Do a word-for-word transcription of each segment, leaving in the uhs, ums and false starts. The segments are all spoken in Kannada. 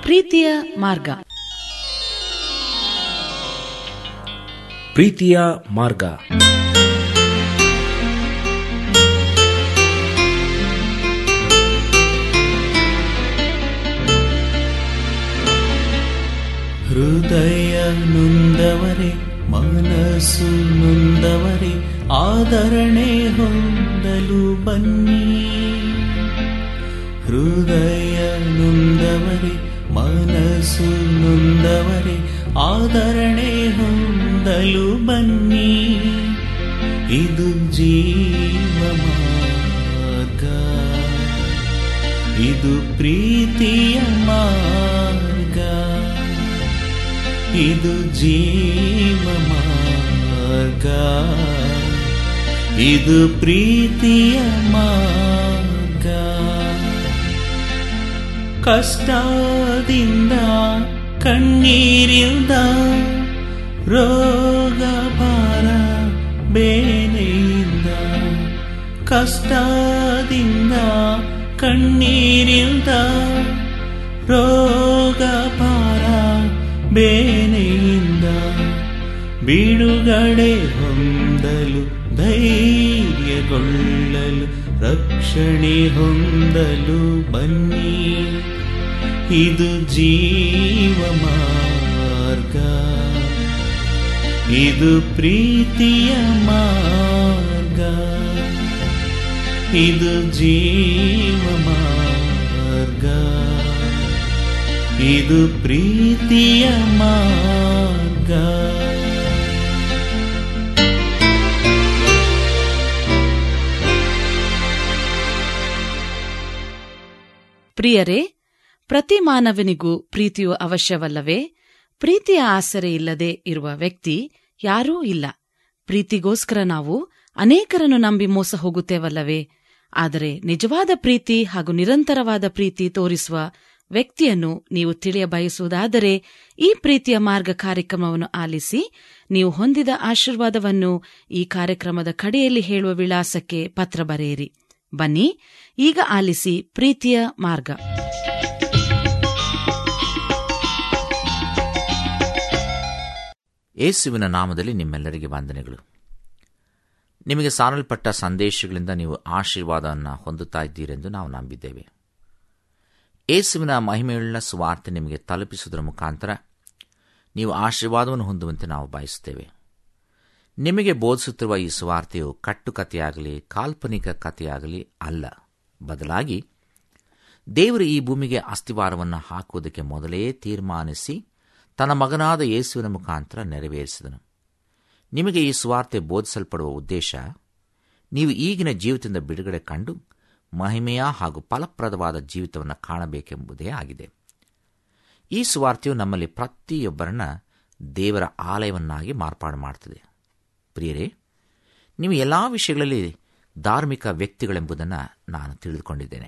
ಪ್ರೀತಿಯ ಮಾರ್ಗ. ಪ್ರೀತಿಯ ಮಾರ್ಗ. ಹೃದಯ ನೊಂದವರೇ, ಮನಸ್ಸು ನೊಂದವರೇ, ಆದರಣೆ ಹೊಂದಲು ಬನ್ನಿ. ಹೃದಯ ನೊಂದವರೇ, ಮನಸ್ಸು ನೊಂದವರೇ, ಆದರಣೆ ಹೊಂದಲು ಬನ್ನಿ. ಇದು ಜೀವ ಮಾರ್ಗ, ಇದು ಪ್ರೀತಿಯ ಮಾರ್ಗ, ಇದು ಜೀವ ಮಾರ್ಗ, ಇದು ಪ್ರೀತಿಯ ಮಾರ್ಗ. ಕಷ್ಟದಿಂದ, ಕಣ್ಣೀರಿಂದ, ರೋಗ ಭಾರ ಬೇನೆಯಿಂದ, ಕಷ್ಟದಿಂದ, ಕಣ್ಣೀರಿಂದ, ರೋಗ ಭಾರ ಬೇನೆಯಿಂದ ಬಿಡುಗಡೆ ಹೊಂದಲು, ಧೈರ್ಯಗೊಳ್ಳಲು, ರಕ್ಷಣೆ ಹೊಂದಲು ಬನ್ನಿ. ಇದು ಜೀವ ಮಾರ್ಗ, ಇದು ಪ್ರೀತಿಯ ಮಾರ್ಗ, ಇದು ಜೀವ ಮಾರ್ಗ, ಇದು ಪ್ರೀತಿಯ ಮಾರ್ಗ. ಪ್ರಿಯರೇ, ಪ್ರತಿ ಮಾನವನಿಗೂ ಪ್ರೀತಿಯು ಅವಶ್ಯವಲ್ಲವೇ? ಪ್ರೀತಿಯ ಆಸರೆ ಇಲ್ಲದೆ ಇರುವ ವ್ಯಕ್ತಿ ಯಾರೂ ಇಲ್ಲ. ಪ್ರೀತಿಗೋಸ್ಕರ ನಾವು ಅನೇಕರನ್ನು ನಂಬಿ ಮೋಸ ಹೋಗುತ್ತೇವಲ್ಲವೇ? ಆದರೆ ನಿಜವಾದ ಪ್ರೀತಿ ಹಾಗೂ ನಿರಂತರವಾದ ಪ್ರೀತಿ ತೋರಿಸುವ ವ್ಯಕ್ತಿಯನ್ನು ನೀವು ತಿಳಿಯ ಬಯಸುವುದಾದರೆ ಈ ಪ್ರೀತಿಯ ಮಾರ್ಗ ಕಾರ್ಯಕ್ರಮವನ್ನು ಆಲಿಸಿ. ನೀವು ಹೊಂದಿದ ಆಶೀರ್ವಾದವನ್ನು ಈ ಕಾರ್ಯಕ್ರಮದ ಕಡೆಯಲ್ಲಿ ಹೇಳುವ ವಿಳಾಸಕ್ಕೆ ಪತ್ರ ಬರೆಯಿರಿ. ಬನ್ನಿ, ಈಗ ಆಲಿಸಿ ಪ್ರೀತಿಯ ಮಾರ್ಗ. ಯೇಸುವಿನ ನಾಮದಲ್ಲಿ ನಿಮ್ಮೆಲ್ಲರಿಗೆ ವಂದನೆಗಳು. ನಿಮಗೆ ಸಾರಲ್ಪಟ್ಟ ಸಂದೇಶಗಳಿಂದ ನೀವು ಆಶೀರ್ವಾದವನ್ನು ಹೊಂದುತ್ತಾ ಇದ್ದೀರೆಂದು ನಾವು ನಂಬಿದ್ದೇವೆ. ಯೇಸುವಿನ ಮಹಿಮೆಯುಳ್ಳ ಸುವಾರ್ತೆ ನಿಮಗೆ ತಲುಪಿಸುವುದರ ಮುಖಾಂತರ ನೀವು ಆಶೀರ್ವಾದವನ್ನು ಹೊಂದುವಂತೆ ನಾವು ಬಯಸುತ್ತೇವೆ. ನಿಮಗೆ ಬೋಧಿಸುತ್ತಿರುವ ಈ ಸುವಾರ್ತೆಯು ಕಟ್ಟುಕತೆಯಾಗಲಿ ಕಾಲ್ಪನಿಕ ಕಥೆಯಾಗಲಿ ಅಲ್ಲ. ಬದಲಾಗಿ ದೇವರು ಈ ಭೂಮಿಗೆ ಅಸ್ತಿವಾರವನ್ನು ಹಾಕುವುದಕ್ಕೆ ಮೊದಲೇ ತೀರ್ಮಾನಿಸಿ ತನ್ನ ಮಗನಾದ ಯೇಸುವಿನ ಮುಖಾಂತರ ನೆರವೇರಿಸಿದನು. ನಿಮಗೆ ಈ ಸುವಾರ್ತೆ ಬೋಧಿಸಲ್ಪಡುವ ಉದ್ದೇಶ ನೀವು ಈಗಿನ ಜೀವಿತದಿಂದ ಬಿಡುಗಡೆ ಕಂಡು ಮಹಿಮೆಯ ಹಾಗೂ ಫಲಪ್ರದವಾದ ಜೀವಿತವನ್ನು ಕಾಣಬೇಕೆಂಬುದೇ ಆಗಿದೆ. ಈ ಸುವಾರ್ತೆಯು ನಮ್ಮಲ್ಲಿ ಪ್ರತಿಯೊಬ್ಬರನ್ನ ದೇವರ ಆಲಯವನ್ನಾಗಿ ಮಾರ್ಪಾಡು ಮಾಡುತ್ತದೆ. ಪ್ರಿಯರೇ, ನೀವು ಎಲ್ಲ ವಿಷಯಗಳಲ್ಲಿ ಧಾರ್ಮಿಕ ವ್ಯಕ್ತಿಗಳೆಂಬುದನ್ನು ನಾನು ತಿಳಿದುಕೊಂಡಿದ್ದೇನೆ.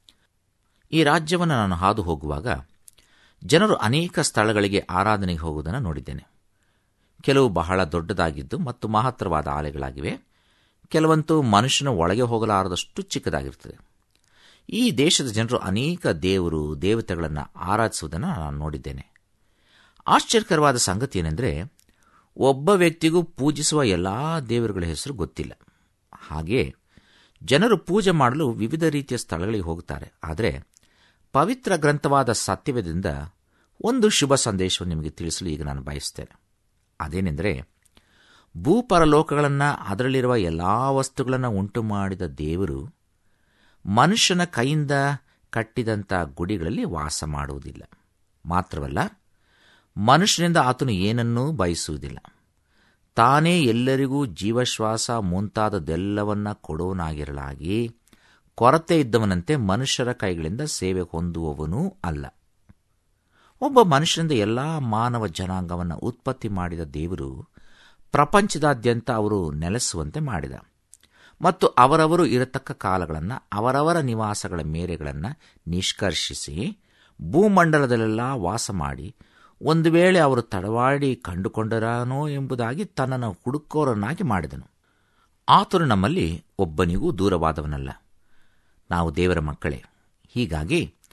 ಈ ರಾಜ್ಯವನ್ನು ನಾನು ಹಾದು ಹೋಗುವಾಗ ಜನರು ಅನೇಕ ಸ್ಥಳಗಳಿಗೆ ಆರಾಧನೆಗೆ ಹೋಗುವುದನ್ನು ನೋಡಿದ್ದೇನೆ. ಕೆಲವು ಬಹಳ ದೊಡ್ಡದಾಗಿದ್ದು ಮತ್ತು ಮಹತ್ತರವಾದ ಆಲಯಗಳಾಗಿವೆ. ಕೆಲವಂತೂ ಮನುಷ್ಯನ ಒಳಗೆ ಹೋಗಲಾರದಷ್ಟು ಚಿಕ್ಕದಾಗಿರುತ್ತದೆ. ಈ ದೇಶದ ಜನರು ಅನೇಕ ದೇವರು ದೇವತೆಗಳನ್ನು ಆರಾಧಿಸುವುದನ್ನು ನಾನು ನೋಡಿದ್ದೇನೆ. ಆಶ್ಚರ್ಯಕರವಾದ ಸಂಗತಿ ಏನೆಂದರೆ, ಒಬ್ಬ ವ್ಯಕ್ತಿಗೂ ಪೂಜಿಸುವ ಎಲ್ಲ ದೇವರುಗಳ ಹೆಸರು ಗೊತ್ತಿಲ್ಲ. ಹಾಗೆಯೇ ಜನರು ಪೂಜೆ ಮಾಡಲು ವಿವಿಧ ರೀತಿಯ ಸ್ಥಳಗಳಿಗೆ ಹೋಗುತ್ತಾರೆ. ಆದರೆ ಪವಿತ್ರ ಗ್ರಂಥವಾದ ಸತ್ಯವೇದದಿಂದ ಒಂದು ಶುಭ ಸಂದೇಶವನ್ನು ನಿಮಗೆ ತಿಳಿಸಲು ಈಗ ನಾನು ಬಯಸುತ್ತೇನೆ. ಅದೇನೆಂದರೆ, ಭೂಪರಲೋಕಗಳನ್ನು ಅದರಲ್ಲಿರುವ ಎಲ್ಲ ವಸ್ತುಗಳನ್ನು ಉಂಟು ಮಾಡಿದ ದೇವರು ಮನುಷ್ಯನ ಕೈಯಿಂದ ಕಟ್ಟಿದಂಥ ಗುಡಿಗಳಲ್ಲಿ ವಾಸ ಮಾಡುವುದಿಲ್ಲ. ಮಾತ್ರವಲ್ಲ, ಮನುಷ್ಯನಿಂದ ಆತನು ಏನನ್ನೂ ಬಯಸುವುದಿಲ್ಲ. ತಾನೇ ಎಲ್ಲರಿಗೂ ಜೀವಶ್ವಾಸ ಮುಂತಾದದೆಲ್ಲವನ್ನ ಕೊಡುವನಾಗಿರಲಾಗಿ ಕೊರತೆ ಇದ್ದವನಂತೆ ಮನುಷ್ಯರ ಕೈಗಳಿಂದ ಸೇವೆ ಹೊಂದುವವನೂ ಅಲ್ಲ. ಒಬ್ಬ ಮನುಷ್ಯನಿಂದ ಎಲ್ಲ ಮಾನವ ಜನಾಂಗವನ್ನು ಉತ್ಪತ್ತಿ ಮಾಡಿದ ದೇವರು ಪ್ರಪಂಚದಾದ್ಯಂತ ಅವರು ನೆಲೆಸುವಂತೆ ಮಾಡಿದ ಮತ್ತು ಅವರವರು ಇರತಕ್ಕ ಕಾಲಗಳನ್ನು ಅವರವರ ನಿವಾಸಗಳ ಮೇರೆಗಳನ್ನು ನಿಷ್ಕರ್ಷಿಸಿ ಭೂಮಂಡಲದಲ್ಲೆಲ್ಲ ವಾಸ ಮಾಡಿ ಒಂದು ವೇಳೆ ಅವರು ತಡವಾಡಿ ಕಂಡುಕೊಂಡರಾನೋ ಎಂಬುದಾಗಿ ತನ್ನನ್ನು ಹುಡುಕೋರನ್ನಾಗಿ ಮಾಡಿದನು. ಆತನು ನಮ್ಮಲ್ಲಿ ಒಬ್ಬನಿಗೂ ದೂರವಾದವನಲ್ಲ. ನಾವು ದೇವರ ಮಕ್ಕಳೇ. ಹೀಗಾಗಿ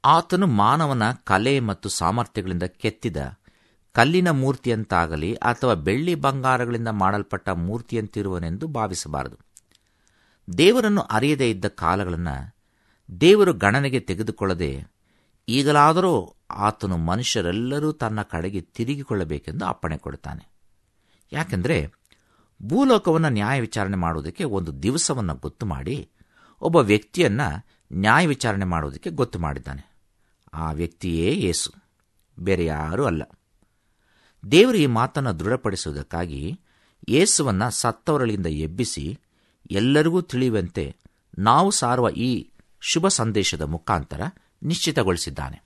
ಆತನು ಮಾನವನ ಕಲೆ ಮತ್ತು ಸಾಮರ್ಥ್ಯಗಳಿಂದ ಕೆತ್ತಿದ ಕಲ್ಲಿನ ಮೂರ್ತಿಯಂತಾಗಲಿ ಅಥವಾ ಬೆಳ್ಳಿ ಬಂಗಾರಗಳಿಂದ ಮಾಡಲ್ಪಟ್ಟ ಮೂರ್ತಿಯಂತಿರುವನೆಂದು ಭಾವಿಸಬಾರದು. ದೇವರನ್ನು ಅರಿಯದೇ ಇದ್ದ ಕಾಲಗಳನ್ನು ದೇವರು ಗಣನೆಗೆ ತೆಗೆದುಕೊಳ್ಳದೆ ಈಗಲಾದರೂ ಆತನು ಮನುಷ್ಯರೆಲ್ಲರೂ ತನ್ನ ಕಡೆಗೆ ತಿರುಗಿಕೊಳ್ಳಬೇಕೆಂದು ಅಪ್ಪಣೆ ಕೊಡುತ್ತಾನೆ. ಯಾಕೆಂದರೆ ಭೂಲೋಕವನ್ನು ನ್ಯಾಯ ವಿಚಾರಣೆ ಮಾಡುವುದಕ್ಕೆ ಒಂದು ದಿವಸವನ್ನು ಗೊತ್ತು ಮಾಡಿ ಒಬ್ಬ ವ್ಯಕ್ತಿಯನ್ನು ನ್ಯಾಯ ವಿಚಾರಣೆ ಮಾಡುವುದಕ್ಕೆ ಗೊತ್ತು ಮಾಡಿದ್ದಾನೆ. ಆ ವ್ಯಕ್ತಿಯೇ ಯೇಸು, ಬೇರೆ ಯಾರೂ ಅಲ್ಲ. ದೇವರು ಈ ಮಾತನ್ನು ದೃಢಪಡಿಸುವುದಕ್ಕಾಗಿ ಯೇಸುವನ್ನು ಸತ್ತವರಳಿಂದ ಎಬ್ಬಿಸಿ ಎಲ್ಲರಿಗೂ ತಿಳಿಯುವಂತೆ ನಾವು ಸಾರುವ ಈ ಶುಭ ಸಂದೇಶದ ಮುಖಾಂತರ ನಿಶ್ಚಿತಗೊಳಿಸಿದ್ದಾನೆ.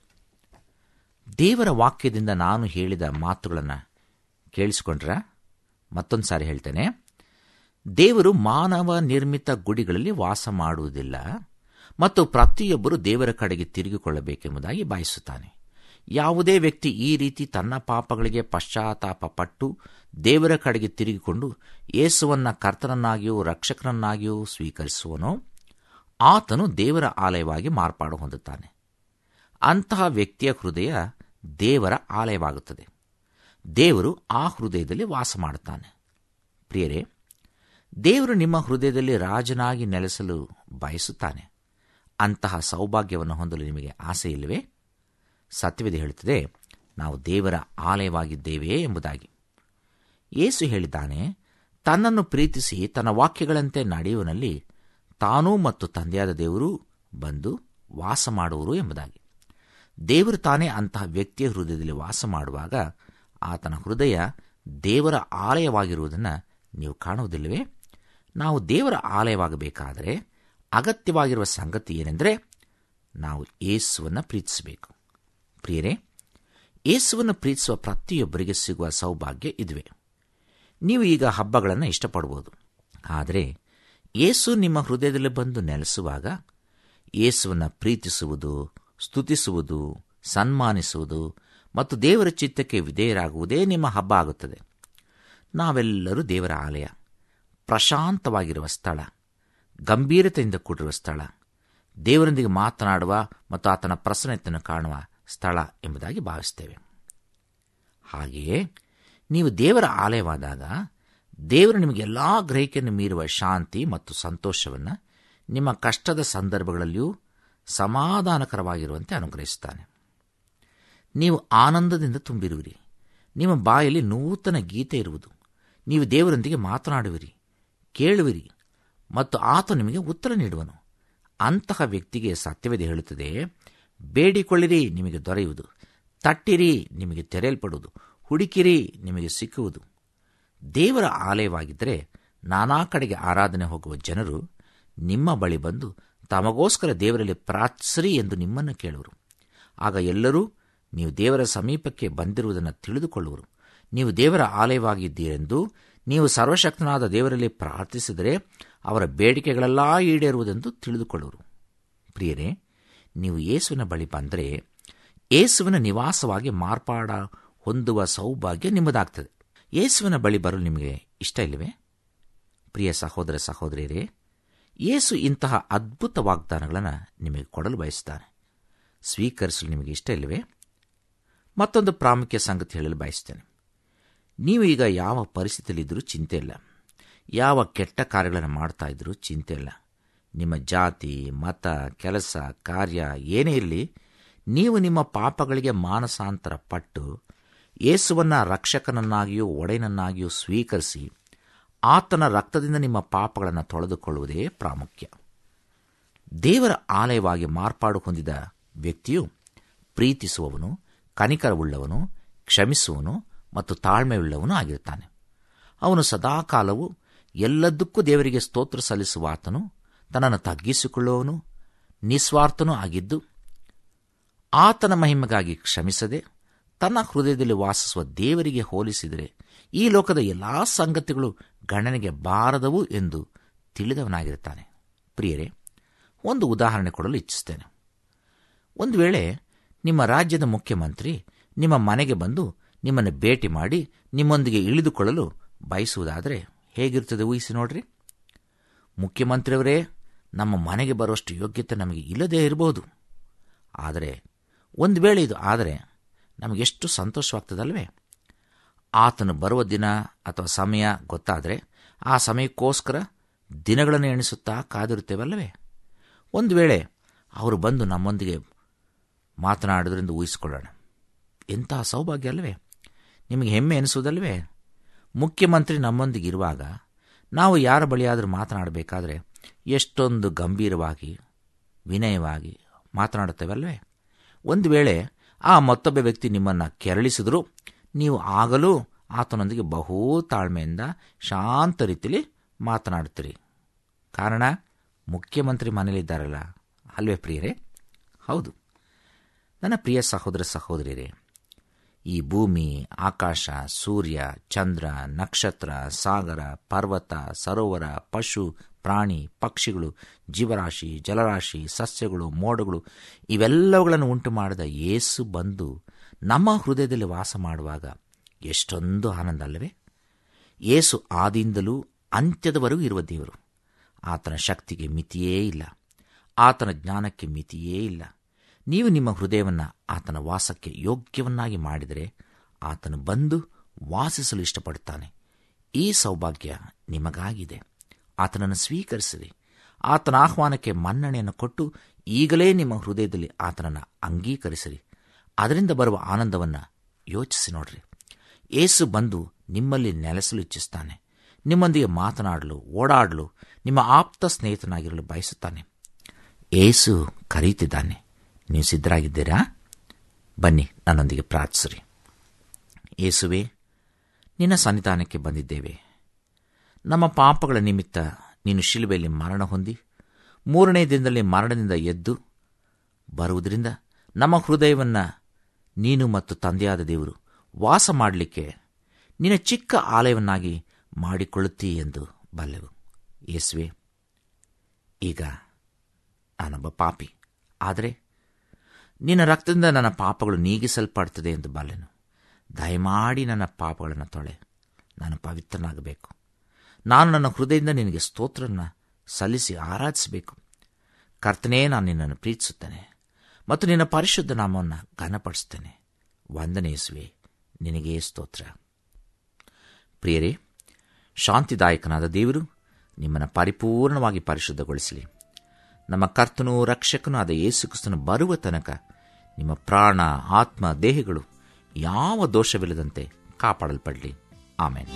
ದೇವರ ವಾಕ್ಯದಿಂದ ನಾನು ಹೇಳಿದ ಮಾತುಗಳನ್ನು ಕೇಳಿಸಿಕೊಂಡ್ರ ಮತ್ತೊಂದು ಸಾರಿ ಹೇಳ್ತೇನೆ. ದೇವರು ಮಾನವ ನಿರ್ಮಿತ ಗುಡಿಗಳಲ್ಲಿ ವಾಸ ಮಾಡುವುದಿಲ್ಲ ಮತ್ತು ಪ್ರತಿಯೊಬ್ಬರು ದೇವರ ಕಡೆಗೆ ತಿರುಗಿಕೊಳ್ಳಬೇಕೆಂಬುದಾಗಿ ಬಯಸುತ್ತಾನೆ. ಯಾವುದೇ ವ್ಯಕ್ತಿ ಈ ರೀತಿ ತನ್ನ ಪಾಪಗಳಿಗೆ ಪಶ್ಚಾತ್ತಾಪ ಪಟ್ಟು ದೇವರ ಕಡೆಗೆ ತಿರುಗಿಕೊಂಡು ಯೇಸುವನ್ನು ಕರ್ತನನ್ನಾಗಿಯೂ ರಕ್ಷಕನನ್ನಾಗಿಯೂ ಸ್ವೀಕರಿಸುವನೋ ಆತನು ದೇವರ ಆಲಯವಾಗಿ ಮಾರ್ಪಾಡು ಹೊಂದುತ್ತಾನೆ. ಅಂತಹ ವ್ಯಕ್ತಿಯ ಹೃದಯ ದೇವರ ಆಲಯವಾಗುತ್ತದೆ. ದೇವರು ಆ ಹೃದಯದಲ್ಲಿ ವಾಸ ಮಾಡುತ್ತಾನೆ. ಪ್ರಿಯರೇ, ದೇವರು ನಿಮ್ಮ ಹೃದಯದಲ್ಲಿ ರಾಜನಾಗಿ ನೆಲೆಸಲು ಬಯಸುತ್ತಾನೆ. ಅಂತಹ ಸೌಭಾಗ್ಯವನ್ನು ಹೊಂದಲು ನಿಮಗೆ ಆಸೆ ಇಲ್ಲವೇ? ಸತ್ಯವೇದ ಹೇಳುತ್ತದೆ, ನಾವು ದೇವರ ಆಲಯವಾಗಿದ್ದೇವೆ ಎಂಬುದಾಗಿ. ಯೇಸು ಹೇಳಿದ್ದಾನೆ, ತನ್ನನ್ನು ಪ್ರೀತಿಸಿ ತನ್ನ ವಾಕ್ಯಗಳಂತೆ ನಡೆಯುವನಲ್ಲಿ ತಾನೂ ಮತ್ತು ತಂದೆಯಾದ ದೇವರು ಬಂದು ವಾಸ ಮಾಡುವರು ಎಂಬುದಾಗಿ. ದೇವರು ತಾನೇ ಅಂತಹ ವ್ಯಕ್ತಿಯ ಹೃದಯದಲ್ಲಿ ವಾಸ ಮಾಡುವಾಗ ಆತನ ಹೃದಯ ದೇವರ ಆಲಯವಾಗಿರುವುದನ್ನು ನೀವು ಕಾಣುವುದಿಲ್ಲವೇ? ನಾವು ದೇವರ ಆಲಯವಾಗಬೇಕಾದರೆ ಅಗತ್ಯವಾಗಿರುವ ಸಂಗತಿ ಏನೆಂದರೆ ನಾವು ಯೇಸುವನ್ನು ಪ್ರೀತಿಸಬೇಕು. ಪ್ರಿಯರೇ, ಯೇಸುವನ್ನು ಪ್ರೀತಿಸುವ ಪ್ರತಿಯೊಬ್ಬರಿಗೆ ಸಿಗುವ ಸೌಭಾಗ್ಯ ಇದುವೆ. ನೀವು ಈಗ ಹಬ್ಬಗಳನ್ನು ಇಷ್ಟಪಡಬಹುದು, ಆದರೆ ಯೇಸು ನಿಮ್ಮ ಹೃದಯದಲ್ಲಿ ಬಂದು ನೆಲೆಸುವಾಗ ಯೇಸುವನ್ನು ಪ್ರೀತಿಸುವುದು, ಸ್ತುತಿಸುವುದು, ಸನ್ಮಾನಿಸುವುದು ಮತ್ತು ದೇವರ ಚಿತ್ತಕ್ಕೆ ವಿಧೇಯರಾಗುವುದೇ ನಿಮ್ಮ ಹಬ್ಬ ಆಗುತ್ತದೆ. ನಾವೆಲ್ಲರೂ ದೇವರ ಆಲಯ, ಪ್ರಶಾಂತವಾಗಿರುವ ಸ್ಥಳ, ಗಂಭೀರತೆಯಿಂದ ಕೂಡಿರುವ ಸ್ಥಳ, ದೇವರೊಂದಿಗೆ ಮಾತನಾಡುವ ಮತ್ತು ಆತನ ಪ್ರಸನ್ನತೆಯನ್ನು ಕಾಣುವ ಸ್ಥಳ ಎಂಬುದಾಗಿ ಭಾವಿಸುತ್ತೇವೆ. ಹಾಗೆಯೇ ನೀವು ದೇವರ ಆಲಯವಾದಾಗ ದೇವರು ನಿಮಗೆ ಎಲ್ಲ ಗ್ರಹಿಕೆಯನ್ನು ಮೀರುವ ಶಾಂತಿ ಮತ್ತು ಸಂತೋಷವನ್ನು ನಿಮ್ಮ ಕಷ್ಟದ ಸಂದರ್ಭಗಳಲ್ಲಿಯೂ ಸಮಾಧಾನಕರವಾಗಿರುವಂತೆ ಅನುಗ್ರಹಿಸುತ್ತಾನೆ. ನೀವು ಆನಂದದಿಂದ ತುಂಬಿರುವಿರಿ. ನಿಮ್ಮ ಬಾಯಲ್ಲಿ ನೂತನ ಗೀತೆ ಇರುವುದು. ನೀವು ದೇವರೊಂದಿಗೆ ಮಾತನಾಡುವಿರಿ, ಕೇಳುವಿರಿ ಮತ್ತು ಆತ ನಿಮಗೆ ಉತ್ತರ ನೀಡುವನು. ಅಂತಹ ವ್ಯಕ್ತಿಗೆ ಸತ್ಯವೇದ ಹೇಳುತ್ತದೆ, ಬೇಡಿಕೊಳ್ಳಿರಿ ನಿಮಗೆ ದೊರೆಯುವುದು, ತಟ್ಟಿರಿ ನಿಮಗೆ ತೆರೆಯಲ್ಪಡುವುದು, ಹುಡುಕಿರಿ ನಿಮಗೆ ಸಿಕ್ಕುವುದು. ದೇವರ ಆಲಯವಾಗಿದ್ದರೆ ನಾನಾ ಕಡೆಗೆ ಆರಾಧನೆ ಹೋಗುವ ಜನರು ನಿಮ್ಮ ಬಳಿ ಬಂದು ತಮಗೋಸ್ಕರ ದೇವರಲ್ಲಿ ಪ್ರಾರ್ಥಿಸಿರಿ ಎಂದು ನಿಮ್ಮನ್ನು ಕೇಳುವರು. ಆಗ ಎಲ್ಲರೂ ನೀವು ದೇವರ ಸಮೀಪಕ್ಕೆ ಬಂದಿರುವುದನ್ನು ತಿಳಿದುಕೊಳ್ಳುವರು. ನೀವು ದೇವರ ಆಲಯವಾಗಿದ್ದೀರೆಂದು ನೀವು ಸರ್ವಶಕ್ತನಾದ ದೇವರಲ್ಲಿ ಪ್ರಾರ್ಥಿಸಿದರೆ ಅವರ ಬೇಡಿಕೆಗಳೆಲ್ಲ ಈಡೇರುವುದೆಂದು ತಿಳಿದುಕೊಳ್ಳುವರು. ಪ್ರಿಯರೇ, ನೀವು ಯೇಸುವಿನ ಬಳಿ ಬಂದರೆ ಯೇಸುವಿನ ನಿವಾಸವಾಗಿ ಮಾರ್ಪಾಡ ಹೊಂದುವ ಸೌಭಾಗ್ಯ ನಿಮ್ಮದಾಗ್ತದೆ. ಯೇಸುವಿನ ಬಳಿ ಬರಲು ನಿಮಗೆ ಇಷ್ಟ ಇಲ್ಲವೇ? ಪ್ರಿಯ ಸಹೋದರ ಸಹೋದರಿಯರೇ, ಯೇಸು ಇಂತಹ ಅದ್ಭುತ ವಾಗ್ದಾನಗಳನ್ನು ನಿಮಗೆ ಕೊಡಲು ಬಯಸುತ್ತಾನೆ. ಸ್ವೀಕರಿಸಲು ನಿಮಗೆ ಇಷ್ಟ ಇಲ್ಲವೇ? ಮತ್ತೊಂದು ಪ್ರಾಮುಖ್ಯ ಸಂಗತಿ ಹೇಳಲು ಬಯಸುತ್ತೇನೆ. ನೀವು ಈಗ ಯಾವ ಪರಿಸ್ಥಿತಿಯಲ್ಲಿದ್ದರೂ ಚಿಂತೆ ಇಲ್ಲ, ಯಾವ ಕೆಟ್ಟ ಕಾರ್ಯಗಳನ್ನು ಮಾಡ್ತಾ ಇದ್ರೂ ಚಿಂತೆ ಇಲ್ಲ. ನಿಮ್ಮ ಜಾತಿ, ಮತ, ಕೆಲಸ, ಕಾರ್ಯ ಏನೇ ಇರಲಿ, ನೀವು ನಿಮ್ಮ ಪಾಪಗಳಿಗೆ ಮಾನಸಾಂತರ ಪಟ್ಟು ಯೇಸುವನ್ನು ರಕ್ಷಕನನ್ನಾಗಿಯೂ ಒಡೆಯನನ್ನಾಗಿಯೂ ಸ್ವೀಕರಿಸಿ ಆತನ ರಕ್ತದಿಂದ ನಿಮ್ಮ ಪಾಪಗಳನ್ನು ತೊಳೆದುಕೊಳ್ಳುವುದೇ ಪ್ರಾಮುಖ್ಯ. ದೇವರ ಆಲಯವಾಗಿ ಮಾರ್ಪಾಡು ಹೊಂದಿದ ವ್ಯಕ್ತಿಯು ಪ್ರೀತಿಸುವವನು, ಕನಿಕರವುಳ್ಳವನು, ಕ್ಷಮಿಸುವನು ಮತ್ತು ತಾಳ್ಮೆಯುಳ್ಳವನು ಆಗಿರುತ್ತಾನೆ. ಅವನು ಸದಾಕಾಲವೂ ಎಲ್ಲದಕ್ಕೂ ದೇವರಿಗೆ ಸ್ತೋತ್ರ ಸಲ್ಲಿಸುವ ಆತನು, ತನ್ನನ್ನು ತಗ್ಗಿಸಿಕೊಳ್ಳುವವನು, ನಿಸ್ವಾರ್ಥನೂ ಆಗಿದ್ದು ಆತನ ಮಹಿಮೆಗಾಗಿ ಕ್ಷಮಿಸದೆ ತನ್ನ ಹೃದಯದಲ್ಲಿ ವಾಸಿಸುವ ದೇವರಿಗೆ ಹೋಲಿಸಿದರೆ ಈ ಲೋಕದ ಎಲ್ಲಾ ಸಂಗತಿಗಳು ಗಣನೆಗೆ ಬಾರದವು ಎಂದು ತಿಳಿದವನಾಗಿರುತ್ತಾನೆ. ಪ್ರಿಯರೇ, ಒಂದು ಉದಾಹರಣೆ ಕೊಡಲು ಇಚ್ಛಿಸುತ್ತೇನೆ. ಒಂದು ವೇಳೆ ನಿಮ್ಮ ರಾಜ್ಯದ ಮುಖ್ಯಮಂತ್ರಿ ನಿಮ್ಮ ಮನೆಗೆ ಬಂದು ನಿಮ್ಮನ್ನು ಭೇಟಿ ಮಾಡಿ ನಿಮ್ಮೊಂದಿಗೆ ಇಳಿದುಕೊಳ್ಳಲು ಬಯಸುವುದಾದರೆ ಹೇಗಿರುತ್ತದೆ ಊಹಿಸಿ ನೋಡ್ರಿ. ಮುಖ್ಯಮಂತ್ರಿಯವರೇ, ನಮ್ಮ ಮನೆಗೆ ಬರುವಷ್ಟು ಯೋಗ್ಯತೆ ನಮಗೆ ಇಲ್ಲದೇ ಇರಬಹುದು, ಆದರೆ ಒಂದು ವೇಳೆ ಇದು ಆದರೆ ನಮಗೆಷ್ಟು ಸಂತೋಷವಾಗ್ತದಲ್ವೇ? ಆತನು ಬರುವ ದಿನ ಅಥವಾ ಸಮಯ ಗೊತ್ತಾದರೆ ಆ ಸಮಯಕ್ಕೋಸ್ಕರ ದಿನಗಳನ್ನು ಎಣಿಸುತ್ತಾ ಕಾದಿರುತ್ತೇವಲ್ಲವೇ? ಒಂದು ವೇಳೆ ಅವರು ಬಂದು ನಮ್ಮೊಂದಿಗೆ ಮಾತನಾಡೋದ್ರಿಂದ ಊಹಿಸಿಕೊಳ್ಳೋಣ. ಎಂತಹ ಸೌಭಾಗ್ಯ ಅಲ್ಲವೇ? ನಿಮಗೆ ಹೆಮ್ಮೆ ಎನಿಸುವುದಲ್ವೇ? ಮುಖ್ಯಮಂತ್ರಿ ನಮ್ಮೊಂದಿಗೆ ಇರುವಾಗ ನಾವು ಯಾರ ಬಳಿಯಾದರೂ ಮಾತನಾಡಬೇಕಾದ್ರೆ ಎಷ್ಟೊಂದು ಗಂಭೀರವಾಗಿ ವಿನಯವಾಗಿ ಮಾತನಾಡುತ್ತೇವಲ್ವೇ? ಒಂದು ವೇಳೆ ಆ ಮತ್ತೊಬ್ಬ ವ್ಯಕ್ತಿ ನಿಮ್ಮನ್ನು ಕೆರಳಿಸಿದರೂ ನೀವು ಆಗಲೂ ಆತನೊಂದಿಗೆ ಬಹು ತಾಳ್ಮೆಯಿಂದ ಶಾಂತ ರೀತಿಯಲ್ಲಿ ಮಾತನಾಡುತ್ತೀರಿ. ಕಾರಣ ಮುಖ್ಯಮಂತ್ರಿ ಮನೆಯಲ್ಲಿದ್ದಾರಲ್ಲ, ಅಲ್ವೇ ಪ್ರಿಯರೇ? ಹೌದು. ನನ್ನ ಪ್ರಿಯ ಸಹೋದರ ಸಹೋದರಿಯರೇ, ಈ ಭೂಮಿ, ಆಕಾಶ, ಸೂರ್ಯ, ಚಂದ್ರ, ನಕ್ಷತ್ರ, ಸಾಗರ, ಪರ್ವತ, ಸರೋವರ, ಪಶು, ಪ್ರಾಣಿ, ಪಕ್ಷಿಗಳು, ಜೀವರಾಶಿ, ಜಲರಾಶಿ, ಸಸ್ಯಗಳು, ಮೋಡಗಳು ಇವೆಲ್ಲವುಗಳನ್ನು ಉಂಟು ಮಾಡಿದ ಯೇಸು ಬಂದು ನಮ್ಮ ಹೃದಯದಲ್ಲಿ ವಾಸ ಮಾಡುವಾಗ ಎಷ್ಟೊಂದು ಆನಂದ ಅಲ್ಲವೇ? ಯೇಸು ಆದಿಯಿಂದಲೂ ಅಂತ್ಯದವರೆಗೂ ಇರುವ ದೇವರು. ಆತನ ಶಕ್ತಿಗೆ ಮಿತಿಯೇ ಇಲ್ಲ, ಆತನ ಜ್ಞಾನಕ್ಕೆ ಮಿತಿಯೇ ಇಲ್ಲ. ನೀವು ನಿಮ್ಮ ಹೃದಯವನ್ನು ಆತನ ವಾಸಕ್ಕೆ ಯೋಗ್ಯವನ್ನಾಗಿ ಮಾಡಿದರೆ ಆತನು ಬಂದು ವಾಸಿಸಲು ಇಷ್ಟಪಡುತ್ತಾನೆ. ಈ ಸೌಭಾಗ್ಯ ನಿಮಗಾಗಿದೆ. ಆತನನ್ನು ಸ್ವೀಕರಿಸಿರಿ. ಆತನ ಆಹ್ವಾನಕ್ಕೆ ಮನ್ನಣೆಯನ್ನು ಕೊಟ್ಟು ಈಗಲೇ ನಿಮ್ಮ ಹೃದಯದಲ್ಲಿ ಆತನನ್ನು ಅಂಗೀಕರಿಸಿರಿ. ಅದರಿಂದ ಬರುವ ಆನಂದವನ್ನು ಯೋಚಿಸಿ ನೋಡ್ರಿ. ಯೇಸು ಬಂದು ನಿಮ್ಮಲ್ಲಿ ನೆಲೆಸಲು ಇಚ್ಛಿಸ್ತಾನೆ. ನಿಮ್ಮೊಂದಿಗೆ ಮಾತನಾಡಲು, ಓಡಾಡಲು, ನಿಮ್ಮ ಆಪ್ತ ಸ್ನೇಹಿತನಾಗಿರಲು ಬಯಸುತ್ತಾನೆ. ಯೇಸು ಕರೆಯುತ್ತಿದ್ದಾನೆ. ನೀವು ಸಿದ್ಧರಾಗಿದ್ದೀರಾ? ಬನ್ನಿ, ನನ್ನೊಂದಿಗೆ ಪ್ರಾರ್ಥಿಸಿರಿ. ಯೇಸುವೇ, ನಿನ್ನ ಸನ್ನಿಧಾನಕ್ಕೆ ಬಂದಿದ್ದೇವೆ. ನಮ್ಮ ಪಾಪಗಳ ನಿಮಿತ್ತ ನೀನು ಶಿಲುಬೆಯಲ್ಲಿ ಮರಣ ಹೊಂದಿ ಮೂರನೇ ದಿನದಲ್ಲಿ ಮರಣದಿಂದ ಎದ್ದು ಬರುವುದರಿಂದ ನಮ್ಮ ಹೃದಯವನ್ನು ನೀನು ಮತ್ತು ತಂದೆಯಾದ ದೇವರು ವಾಸ ಮಾಡಲಿಕ್ಕೆ ನಿನ್ನ ಚಿಕ್ಕ ಆಲಯವನ್ನಾಗಿ ಮಾಡಿಕೊಳ್ಳುತ್ತೀ ಎಂದು ಬಲ್ಲೆವು. ಯೇಸುವೆ, ಈಗ ನಾನೊಬ್ಬ ಪಾಪಿ, ಆದರೆ ನಿನ್ನ ರಕ್ತದಿಂದ ನನ್ನ ಪಾಪಗಳು ನೀಗಿಸಲ್ಪಡ್ತದೆ ಎಂದು ಬಲ್ಲೆನು. ದಯಮಾಡಿ ನನ್ನ ಪಾಪಗಳನ್ನು ತೊಳೆ, ನಾನು ಪವಿತ್ರನಾಗಬೇಕು. ನಾನು ನನ್ನ ಹೃದಯದಿಂದ ನಿನಗೆ ಸ್ತೋತ್ರವನ್ನು ಸಲ್ಲಿಸಿ ಆರಾಧಿಸಬೇಕು. ಕರ್ತನೇ, ನಾನು ನಿನ್ನನ್ನು ಪ್ರೀತಿಸುತ್ತೇನೆ ಮತ್ತು ನಿನ್ನ ಪರಿಶುದ್ಧ ನಾಮವನ್ನು ಘನಪಡಿಸುತ್ತೇನೆ. ವಂದನೆ ಯೇಸುವೆ, ನಿನಗೇ ಸ್ತೋತ್ರ. ಪ್ರಿಯರೇ, ಶಾಂತಿದಾಯಕನಾದ ದೇವರು ನಿಮ್ಮನ್ನು ಪರಿಪೂರ್ಣವಾಗಿ ಪರಿಶುದ್ಧಗೊಳಿಸಲಿ. ನಮ್ಮ ಕರ್ತನೂ ರಕ್ಷಕನೂ ಆದ ಯೇಸು ಕ್ರಿಸ್ತನು ಬರುವ ತನಕ ನಿಮ್ಮ ಪ್ರಾಣ, ಆತ್ಮ, ದೇಹಗಳು ಯಾವ ದೋಷವಿಲ್ಲದಂತೆ ಕಾಪಾಡಲ್ಪಡಲಿ. ಆಮೆನ್.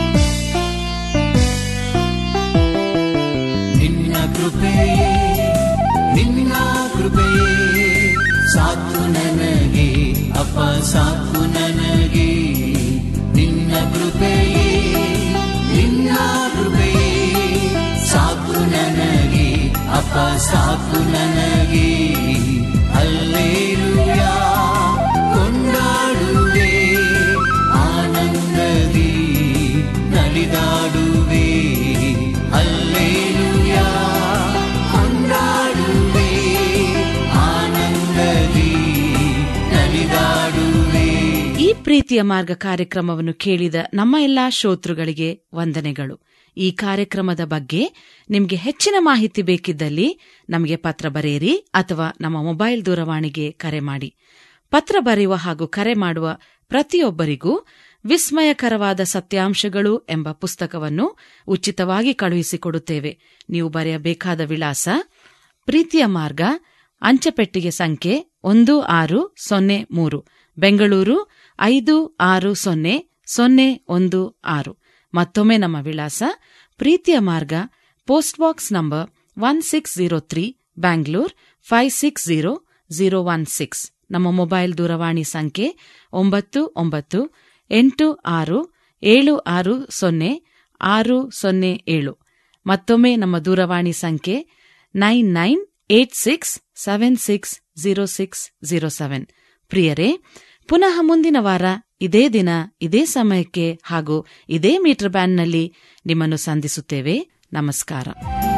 ನಿನ್ನ ಕೃಪೆಯೇ ನಿನ್ನ ಕೃಪೆಯೇ ಸಾಕು ನನಗೆ, ಅಪ್ಪ ಸಾಕು ನನಗೆ. ನಿನ್ನ ಕೃಪೆಯೇ ನಿನ್ನ ಕೃಪೆಯೇ ಸಾಕು ನನಗೆ, ಅಪ್ಪ ಸಾಕು ನನಗೆ. ಹಲ್ಲೆಲೂಯಾ ಕೊಂಡಾಡುವೆ, ಆನಂದದಿ ನಲಿದಾಡುವೆ. ಹಲ್ಲೆಲೂಯಾ ಕೊಂಡಾಡುವೆ, ಆನಂದದಿ ನಲಿದಾಡುವೆ. ಈ ಪ್ರೀತಿಯ ಮಾರ್ಗ ಕಾರ್ಯಕ್ರಮವನ್ನು ಕೇಳಿದ ನಮ್ಮ ಎಲ್ಲಾ ಶ್ರೋತೃಗಳಿಗೆ ವಂದನೆಗಳು. ಈ ಕಾರ್ಯಕ್ರಮದ ಬಗ್ಗೆ ನಿಮಗೆ ಹೆಚ್ಚಿನ ಮಾಹಿತಿ ಬೇಕಿದ್ದಲ್ಲಿ ನಮಗೆ ಪತ್ರ ಬರೆಯಿರಿ ಅಥವಾ ನಮ್ಮ ಮೊಬೈಲ್ ದೂರವಾಣಿಗೆ ಕರೆ ಮಾಡಿ. ಪತ್ರ ಬರೆಯುವ ಹಾಗೂ ಕರೆ ಮಾಡುವ ಪ್ರತಿಯೊಬ್ಬರಿಗೂ ವಿಸ್ಮಯಕರವಾದ ಸತ್ಯಾಂಶಗಳು ಎಂಬ ಪುಸ್ತಕವನ್ನು ಉಚಿತವಾಗಿ ಕಳುಹಿಸಿಕೊಡುತ್ತೇವೆ. ನೀವು ಬರೆಯಬೇಕಾದ ವಿಳಾಸ: ಪ್ರೀತಿಯ ಮಾರ್ಗ, ಅಂಚೆಪೆಟ್ಟಿಗೆ ಸಂಖ್ಯೆ ಒಂದು ಆರು ಸೊನ್ನೆ ಮೂರು, ಬೆಂಗಳೂರು ಐದು ಆರು ಸೊನ್ನೆ ಸೊನ್ನೆ ಒಂದು ಆರು. ಮತ್ತೊಮ್ಮೆ ನಮ್ಮ ವಿಳಾಸ: ಪ್ರೀತಿಯ ಮಾರ್ಗ, post box number one six zero three, Bangalore five six zero zero one six. ನಮ್ಮ ಮೊಬೈಲ್ ದೂರವಾಣಿ ಸಂಖ್ಯೆ ಒಂಬತ್ತು ಒಂಬತ್ತು ಎಂಟು ಆರು ಏಳು ಆರು ಸೊನ್ನೆ ಆರು ಸೊನ್ನೆ ಏಳು. ಮತ್ತೊಮ್ಮೆ ನಮ್ಮ ದೂರವಾಣಿ ಸಂಖ್ಯೆ nine nine eight six seven six zero six zero seven. ಪ್ರಿಯರೇ, ಪುನಃ ಮುಂದಿನ ವಾರ ಇದೇ ದಿನ ಇದೇ ಸಮಯಕ್ಕೆ ಹಾಗೂ ಇದೇ ಮೀಟರ್ ಬ್ಯಾಂಡ್ನಲ್ಲಿ ನಿಮ್ಮನ್ನು ಸಂಧಿಸುತ್ತೇವೆ. ನಮಸ್ಕಾರ.